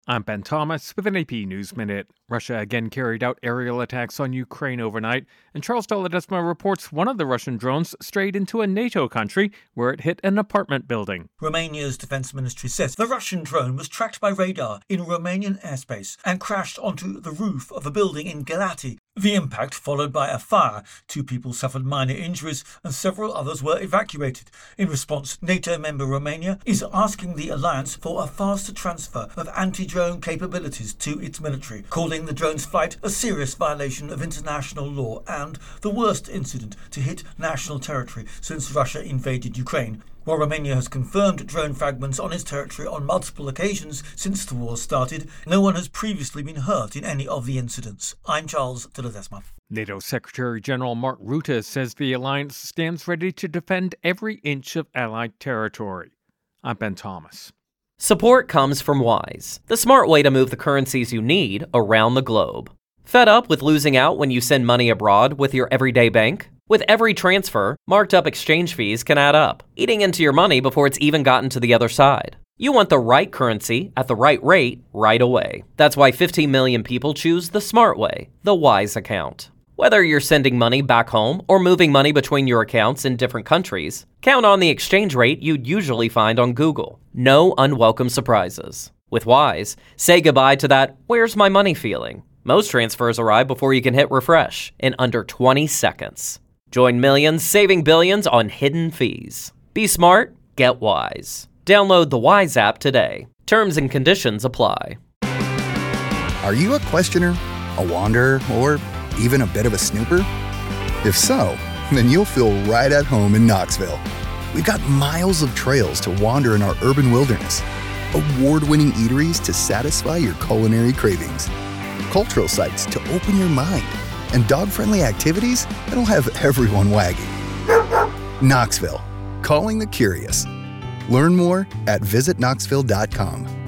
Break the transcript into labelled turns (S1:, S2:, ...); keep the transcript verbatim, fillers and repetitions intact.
S1: I'm Ben Thomas with an A P News Minute. Russia again carried out aerial attacks on Ukraine overnight, and Charles de Ledesma reports one of the Russian drones strayed into a NATO country where it hit an apartment building.
S2: Romania's defense ministry says the Russian drone was tracked by radar in Romanian airspace and crashed onto the roof of a building in Galati. The impact followed by a fire. Two people suffered minor injuries and several others were evacuated. In response, NATO member Romania is asking the alliance for a faster transfer of anti-drone capabilities to its military, calling the drone's flight a serious violation of international law and the worst incident to hit national territory since Russia invaded Ukraine. While Romania has confirmed drone fragments on its territory on multiple occasions since the war started, no one has previously been hurt in any of the incidents. I'm Charles de Ledesma.
S1: NATO Secretary General Mark Rutte says the alliance stands ready to defend every inch of Allied territory. I'm Ben Thomas.
S3: Support comes from Wise, the smart way to move the currencies you need around the globe. Fed up with losing out when you send money abroad with your everyday bank? With every transfer, marked up exchange fees can add up, eating into your money before it's even gotten to the other side. You want the right currency at the right rate right away. That's why fifteen million people choose the smart way, the Wise account. Whether you're sending money back home or moving money between your accounts in different countries, count on the exchange rate you'd usually find on Google. No unwelcome surprises. With Wise, say goodbye to that "where's my money" feeling. Most transfers arrive before you can hit refresh in under twenty seconds. Join millions saving billions on hidden fees. Be smart, get Wise. Download the Wise app today. Terms and conditions apply.
S4: Are you a questioner, a wanderer, or even a bit of a snooper? If so, then you'll feel right at home in Knoxville. We've got miles of trails to wander in our urban wilderness, award-winning eateries to satisfy your culinary cravings, cultural sites to open your mind, and dog-friendly activities that'll have everyone wagging. Knoxville, calling the curious. Learn more at visit knoxville dot com.